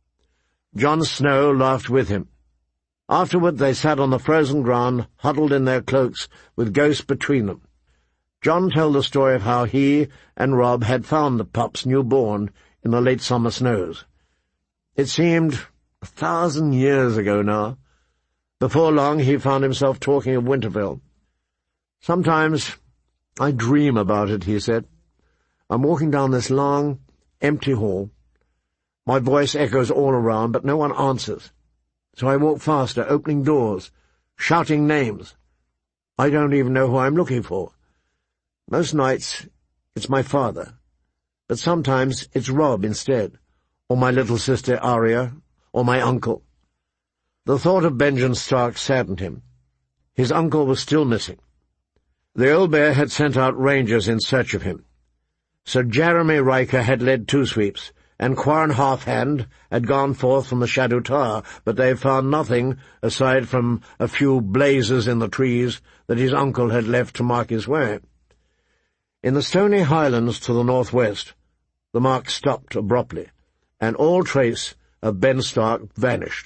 Jon Snow laughed with him. Afterward they sat on the frozen ground, huddled in their cloaks, with Ghost between them. Jon told the story of how he and Robb had found the pups newborn in the late summer snows. It seemed a thousand years ago now. Before long he found himself talking of Winterfell. "Sometimes I dream about it," he said. "I'm walking down this long, empty hall. My voice echoes all around, but no one answers. So I walk faster, opening doors, shouting names. I don't even know who I'm looking for. Most nights it's my father, but sometimes it's Robb instead, or my little sister Arya, or my uncle." The thought of Benjen Stark saddened him. His uncle was still missing. The Old Bear had sent out rangers in search of him. Sir Jeremy Riker had led two sweeps, and Quarren Halfhand had gone forth from the Shadow Tower, but they found nothing aside from a few blazes in the trees that his uncle had left to mark his way. In the stony highlands to the northwest, the mark stopped abruptly, and all trace of Ben Stark vanished.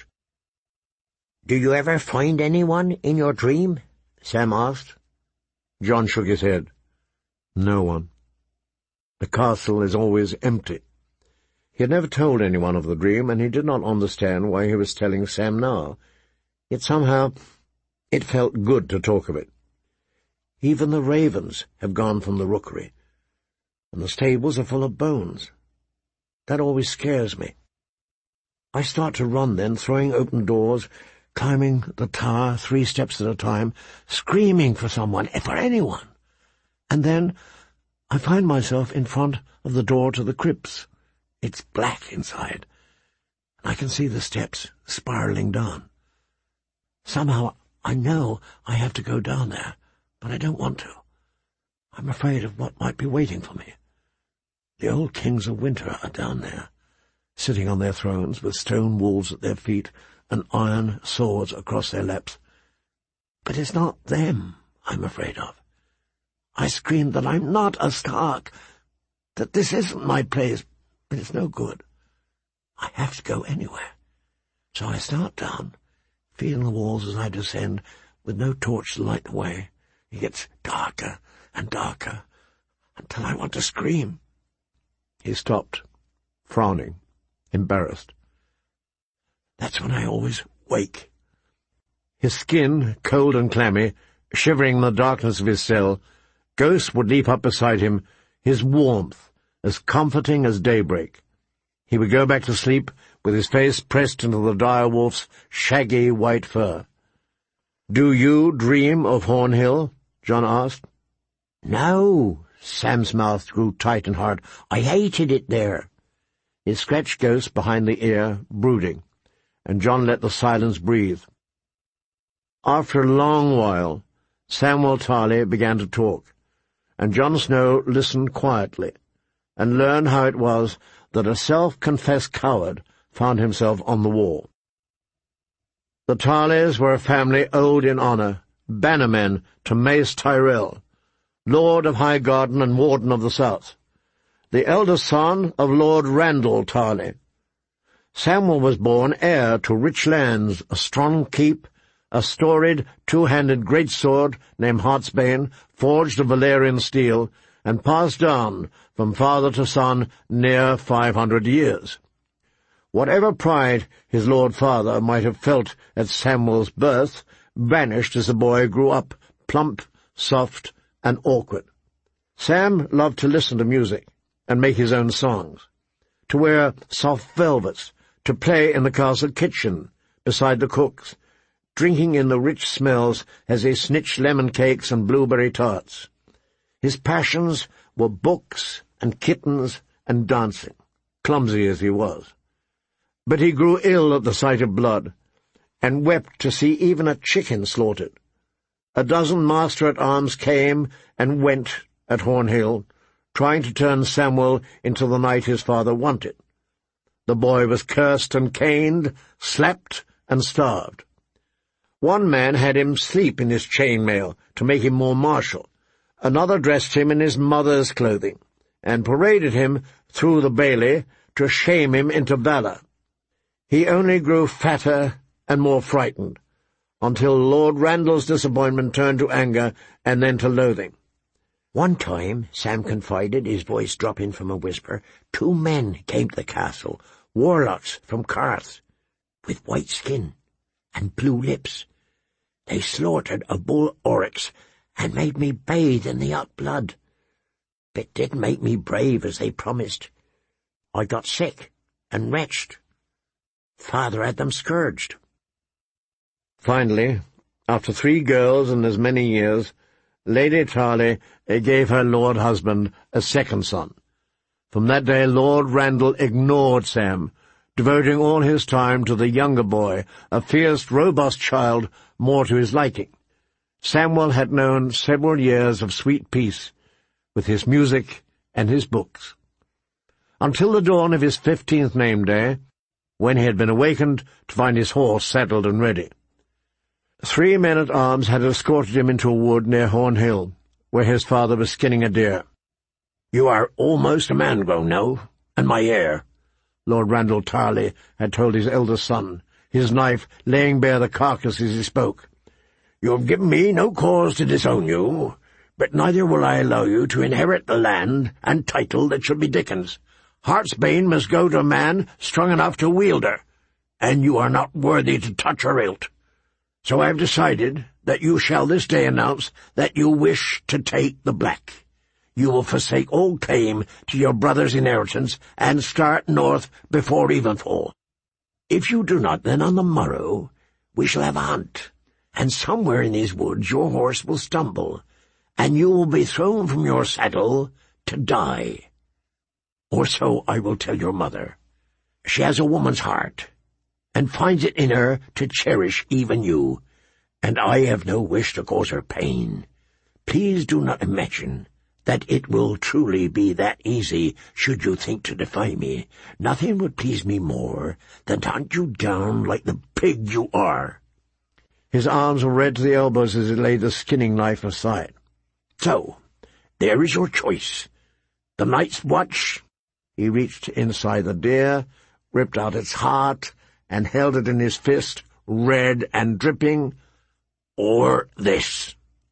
"Do you ever find anyone in your dream?" Sam asked. Jon shook his head. "No one. The castle is always empty." He had never told anyone of the dream, and he did not understand why he was telling Sam now. Yet somehow it felt good to talk of it. "Even the ravens have gone from the rookery, and the stables are full of bones. That always scares me. I start to run then, throwing open doors, climbing the tower three steps at a time, screaming for someone, for anyone. And then I find myself in front of the door to the crypts. It's black inside, and I can see the steps spiraling down. Somehow I know I have to go down there, but I don't want to. I'm afraid of what might be waiting for me. The old kings of winter are down there, sitting on their thrones with stone walls at their feet and iron swords across their laps. But it's not them I'm afraid of. I scream that I'm not a Stark, that this isn't my place, but it's no good. I have to go anywhere. So I start down, feeling the walls as I descend, with no torch to light the way. It gets darker and darker, until I want to scream." He stopped, frowning, embarrassed. "That's when I always wake." His skin, cold and clammy, shivering in the darkness of his cell, Ghost would leap up beside him, his warmth as comforting as daybreak. He would go back to sleep with his face pressed into the direwolf's shaggy white fur. "Do you dream of Hornhill?" Jon asked. "No." Sam's mouth grew tight and hard. "I hated it there." He scratched Ghost behind the ear, brooding, and Jon let the silence breathe. After a long while, Samuel Tarley began to talk, and Jon Snow listened quietly, and learned how it was that a self-confessed coward found himself on the wall. The Tarleys were a family old in honour, bannermen to Mace Tyrell, Lord of Highgarden and Warden of the South, the eldest son of Lord Randall Tarley. Samuel was born heir to rich lands, a strong keep, a storied two-handed greatsword named Heartsbane, forged of Valyrian steel, and passed down from father to son near five hundred years. Whatever pride his lord father might have felt at Samuel's birth vanished as the boy grew up, plump, soft, and awkward. Sam loved to listen to music and make his own songs, to wear soft velvets, to play in the castle kitchen, beside the cooks, drinking in the rich smells as they snitched lemon cakes and blueberry tarts. His passions were books and kittens and dancing, clumsy as he was. But he grew ill at the sight of blood, and wept to see even a chicken slaughtered. A dozen master-at-arms came and went at Hornhill, trying to turn Samuel into the knight his father wanted. The boy was cursed and caned, slapped and starved. One man had him sleep in his chain-mail to make him more martial. Another dressed him in his mother's clothing, and paraded him through the bailey to shame him into valour. He only grew fatter and more frightened, until Lord Randall's disappointment turned to anger and then to loathing. One time, Sam confided, his voice dropping from a whisper, two men came to the castle, warlocks from Carth, with white skin and blue lips. They slaughtered a bull oryx and made me bathe in the hot blood. It didn't make me brave as they promised. I got sick and wretched. Father had them scourged. Finally, after three girls and as many years, Lady Tarley gave her lord husband a second son. From that day Lord Randall ignored Sam, devoting all his time to the younger boy, a fierce, robust child more to his liking. Samuel had known several years of sweet peace with his music and his books, until the dawn of his fifteenth name day, when he had been awakened to find his horse saddled and ready. Three men-at-arms had escorted him into a wood near Hornhill, where his father was skinning a deer. "You are almost a man grown now, and my heir," Lord Randall Tarley had told his eldest son, his knife laying bare the carcass as he spoke. "You have given me no cause to disown you, but neither will I allow you to inherit the land and title that should be Dickens. Heartsbane must go to a man strong enough to wield her, and you are not worthy to touch her hilt. So I have decided that you shall this day announce that you wish to take the black. You will forsake all claim to your brother's inheritance and start north before evenfall. If you do not, then on the morrow we shall have a hunt, and somewhere in these woods your horse will stumble, and you will be thrown from your saddle to die. Or so I will tell your mother. She has a woman's heart, and finds it in her to cherish even you, and I have no wish to cause her pain. Please do not imagine that it will truly be that easy should you think to defy me. Nothing would please me more than to hunt you down like the pig you are." His arms were red to the elbows as he laid the skinning knife aside. "So, there is your choice. The night's watch." He reached inside the deer, ripped out its heart, and held it in his fist, red and dripping. "Or this."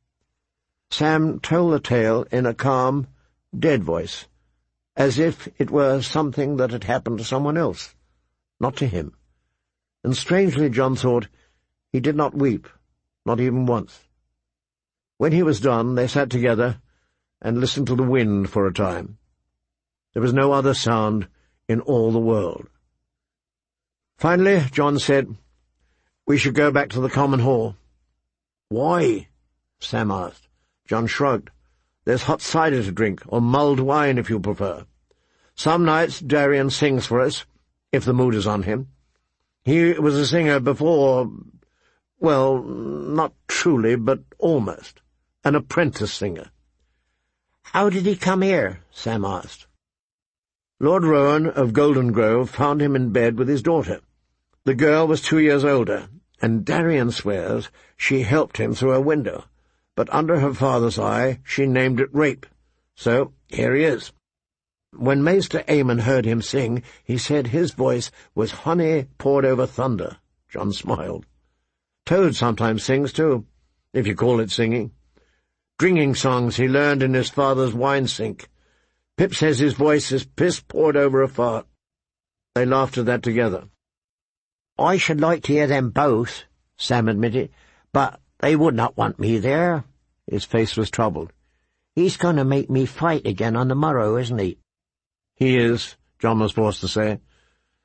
Sam told the tale in a calm, dead voice, as if it were something that had happened to someone else, not to him. And strangely, John thought, he did not weep, not even once. When he was done, they sat together and listened to the wind for a time. There was no other sound in all the world. Finally, John said, "We should go back to the common hall." "Why?" Sam asked. John shrugged. "There's hot cider to drink, or mulled wine if you prefer. Some nights Darian sings for us, if the mood is on him. He was a singer before, well, not truly, but almost, an apprentice singer." "How did he come here?" Sam asked. Lord Rowan of Golden Grove found him in bed with his daughter. The girl was two years older, and Darian swears she helped him through a window, but under her father's eye she named it rape. So here he is. When Maester Aemon heard him sing, he said his voice was honey poured over thunder. John smiled. Toad sometimes sings, too, if you call it singing. Drinking songs he learned in his father's wine-sink. Pip says his voice is piss poured over a fart. They laughed at that together. "I should like to hear them both," Sam admitted, "but they would not want me there." His face was troubled. "He's going to make me fight again on the morrow, isn't he?" "He is," John was forced to say.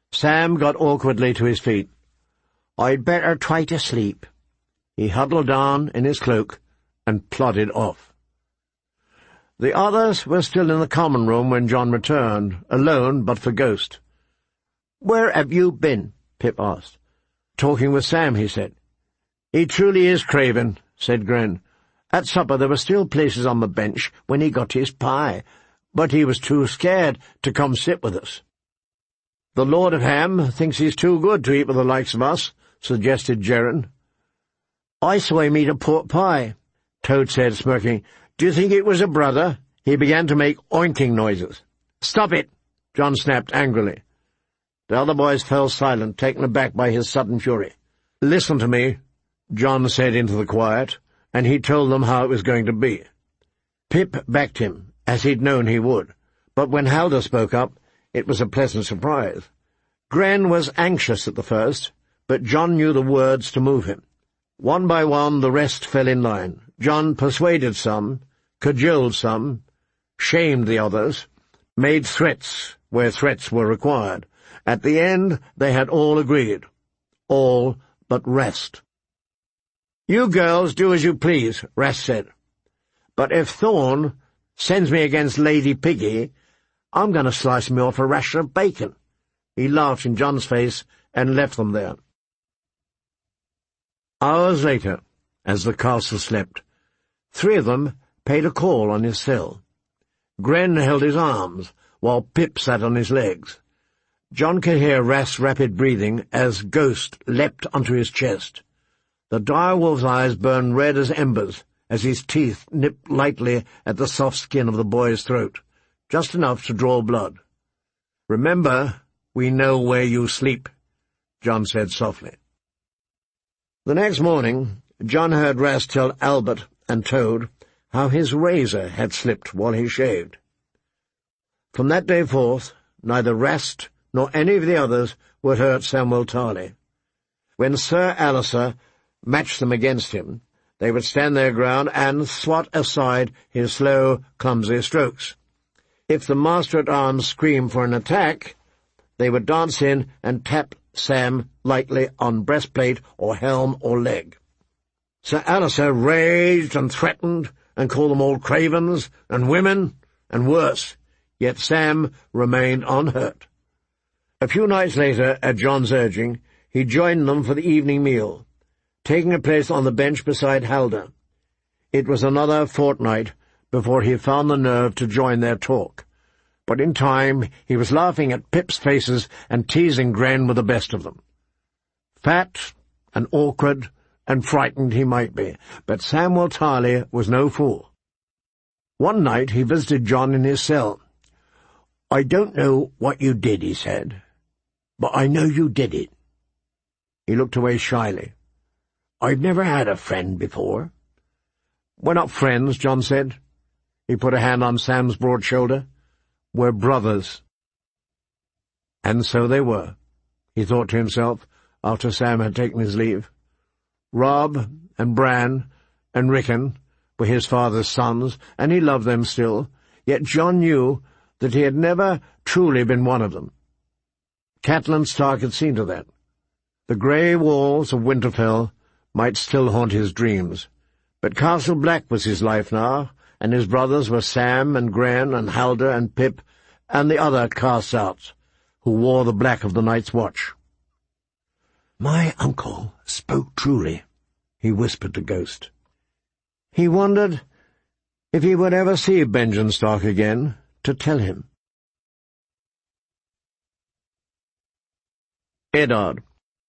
Sam got awkwardly to his feet. "I'd better try to sleep." He huddled down in his cloak and plodded off. The others were still in the common room when John returned, alone but for Ghost. "Where have you been?" Pip asked. "Talking with Sam," he said. "He truly is craven," said Gren. "At supper there were still places on the bench when he got his pie, but he was too scared to come sit with us." "The Lord of Ham thinks he's too good to eat with the likes of us," suggested Geron. "I saw him eat a pork pie," Toad said, smirking. "Do you think it was a brother?" He began to make oinking noises. "Stop it!" John snapped angrily. The other boys fell silent, taken aback by his sudden fury. "Listen to me," John said into the quiet, and he told them how it was going to be. Pip backed him, as he'd known he would, but when Halder spoke up, it was a pleasant surprise. Gren was anxious at the first, but John knew the words to move him. One by one the rest fell in line. John persuaded some, cajoled some, shamed the others, made threats where threats were required. At the end they had all agreed. All but Rest. "You girls do as you please," Rest said. "But if Thorn sends me against Lady Piggy, I'm going to slice me off a rasher of bacon." He laughed in John's face and left them there. Hours later, as the castle slept, three of them paid a call on his cell. Gren held his arms, while Pip sat on his legs. John could hear Rast's rapid breathing as Ghost leapt onto his chest. The direwolf's eyes burned red as embers as his teeth nipped lightly at the soft skin of the boy's throat, just enough to draw blood. "Remember, we know where you sleep," John said softly. The next morning, John heard Rast tell Albert and Toad how his razor had slipped while he shaved. From that day forth, neither Rast nor any of the others would hurt Samwell Tarley. When Sir Alistair matched them against him, they would stand their ground and swat aside his slow, clumsy strokes. If the master-at-arms screamed for an attack, they would dance in and tap Sam lightly on breastplate or helm or leg. Sir Alistair raged and threatened and called them all cravens and women and worse, yet Sam remained unhurt. A few nights later, at John's urging, he joined them for the evening meal, taking a place on the bench beside Halder. It was another fortnight before he found the nerve to join their talk, but in time he was laughing at Pip's faces and teasing Gren with the best of them. Fat and awkward and frightened he might be, but Samwell Tarley was no fool. One night he visited John in his cell. "I don't know what you did," he said, "but I know you did it." He looked away shyly. "I've never had a friend before." "We're not friends," John said. He put a hand on Sam's broad shoulder. "We're brothers." And so they were, he thought to himself, after Sam had taken his leave. Rob and Bran and Rickon were his father's sons, and he loved them still, yet John knew that he had never truly been one of them. Catelyn Stark had seen to that. The grey walls of Winterfell might still haunt his dreams, but Castle Black was his life now, and his brothers were Sam and Gren and Halder and Pip and the other cast-outs, who wore the black of the Night's Watch. "My uncle spoke truly," he whispered to Ghost. He wondered if he would ever see Benjen Stark again to tell him. Eddard.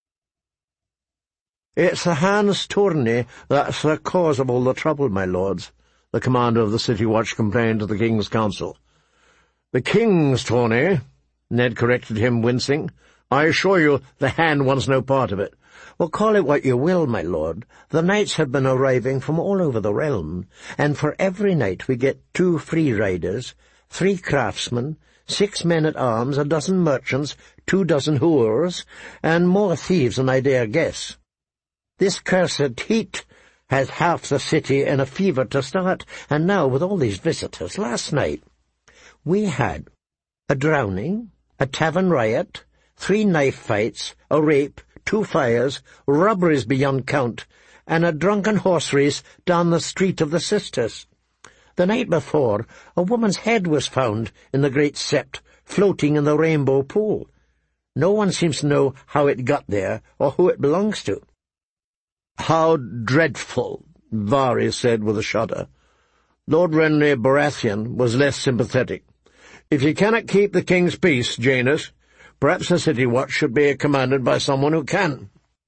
"It's the Hans Tourney that's the cause of all the trouble, my lords," the commander of the City Watch complained to the King's Council. "The King's Tourney," Ned corrected him, wincing. "I assure you the hand wants no part of it." "Well, call it what you will, my lord. The knights have been arriving from all over the realm, and for every night we get two free riders, three craftsmen, six men-at-arms, a dozen merchants, two dozen whores, and more thieves than I dare guess. This cursed heat has half the city in a fever to start, and now with all these visitors. Last night we had a drowning, a tavern riot, three knife fights, a rape, two fires, robberies beyond count, and a drunken horse race down the street of the Sisters. The night before, a woman's head was found in the Great Sept, floating in the Rainbow Pool. No one seems to know how it got there or who it belongs to." "How dreadful," Varys said with a shudder. Lord Renly Baratheon was less sympathetic. "If you cannot keep the king's peace, Janus, perhaps the city watch should be commanded by someone who can."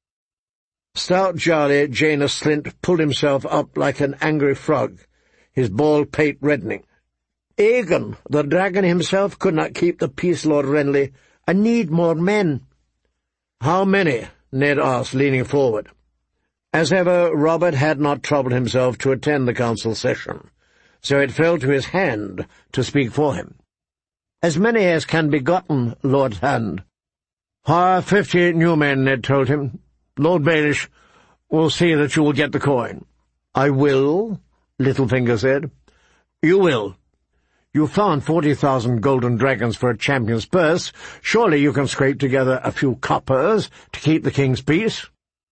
Stout jolly Janus Slint pulled himself up like an angry frog, his bald pate reddening. "Aegon, the dragon himself, could not keep the peace, Lord Renly. I need more men." "How many?" Ned asked, leaning forward. As ever, Robert had not troubled himself to attend the council session, so it fell to his hand to speak for him. "As many as can be gotten, Lord Hand." "Hire fifty new men," Ned told him. "Lord Baelish will see that you will get the coin." "I will," Littlefinger said. "You will. You found forty thousand golden dragons for a champion's purse. Surely you can scrape together a few coppers to keep the king's peace."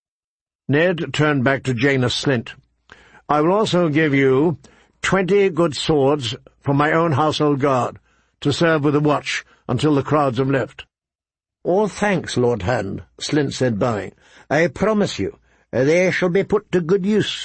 Ned turned back to Janus Slint. "I will also give you twenty good swords from my own household guard, to serve with the watch until the crowds have left." "All thanks, Lord Hand," Slint said, bowing. "I promise you, they shall be put to good use."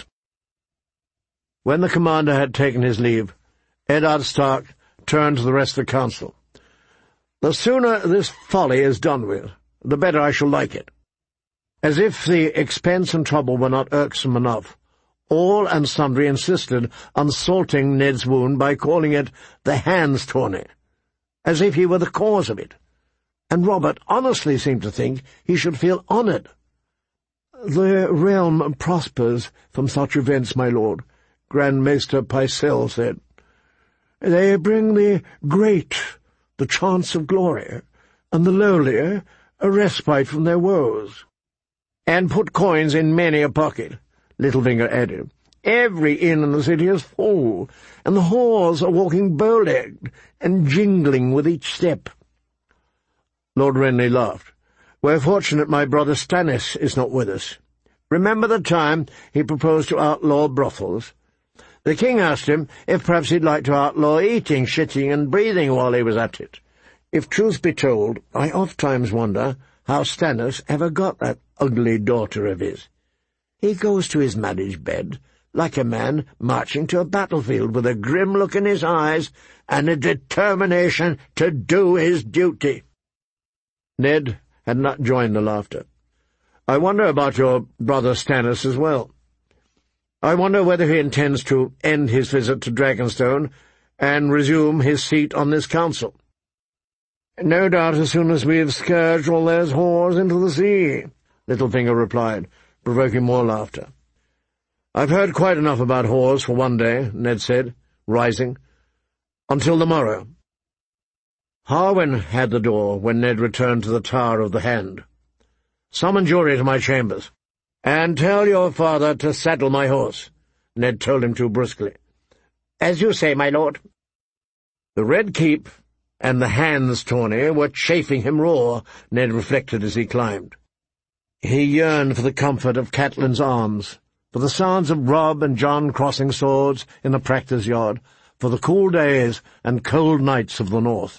When the commander had taken his leave, Eddard Stark turned to the rest of the council. "The sooner this folly is done with, the better I shall like it." As if the expense and trouble were not irksome enough, all and sundry insisted on salting Ned's wound by calling it the Hands Tourney, as if he were the cause of it, and Robert honestly seemed to think he should feel honoured. "The realm prospers from such events, my lord," Grand Maester Pycelle said. "They bring the great the chance of glory, and the lowly a respite from their woes." "And put coins in many a pocket," Littlefinger added. "Every inn in the city is full, and the whores are walking bow-legged and jingling with each step." Lord Renly laughed. "We're fortunate my brother Stannis is not with us. Remember the time he proposed to outlaw brothels? The king asked him if perhaps he'd like to outlaw eating, shitting, and breathing while he was at it. If truth be told, I oft-times wonder how Stannis ever got that ugly daughter of his. He goes to his marriage bed like a man marching to a battlefield with a grim look in his eyes and a determination to do his duty." Ned had not joined the laughter. "I wonder about your brother Stannis as well. I wonder whether he intends to end his visit to Dragonstone and resume his seat on this council." "No doubt as soon as we've scourged all those whores into the sea," Littlefinger replied, provoking more laughter. "I've heard quite enough about whores for one day," Ned said, rising. "Until the morrow." Harwin had the door when Ned returned to the Tower of the Hand. "Summon Jory to my chambers, and tell your father to saddle my horse," Ned told him to brusquely. "As you say, my lord." The Red Keep and the Hands Tourney were chafing him raw, Ned reflected as he climbed. He yearned for the comfort of Catelyn's arms, for the sounds of Robb and Jon crossing swords in the practice yard, for the cool days and cold nights of the north.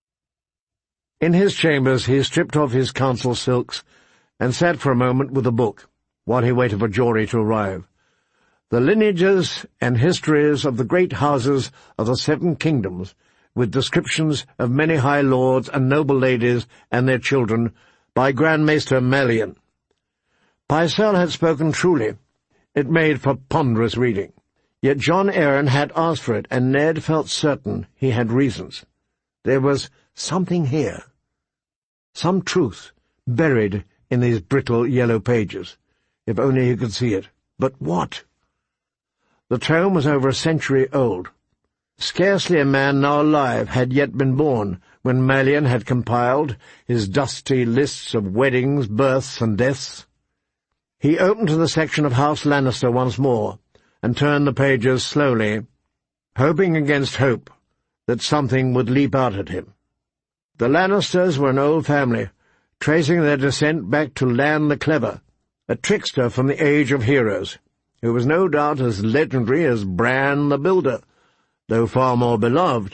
In his chambers he stripped off his council silks and sat for a moment with a book, while he waited for Jory to arrive. The lineages and histories of the great houses of the Seven Kingdoms, with descriptions of many high lords and noble ladies and their children, by Grand Maester Melian. Pycelle had spoken truly. It made for ponderous reading. Yet Jon Arryn had asked for it, and Ned felt certain he had reasons. There was something here, some truth buried in these brittle yellow pages, if only he could see it. But what? The tome was over a century old. Scarcely a man now alive had yet been born when Melian had compiled his dusty lists of weddings, births, and deaths. He opened to the section of House Lannister once more, and turned the pages slowly, hoping against hope that something would leap out at him. The Lannisters were an old family, tracing their descent back to Lan the Clever, a trickster from the Age of Heroes, who was no doubt as legendary as Bran the Builder, though far more beloved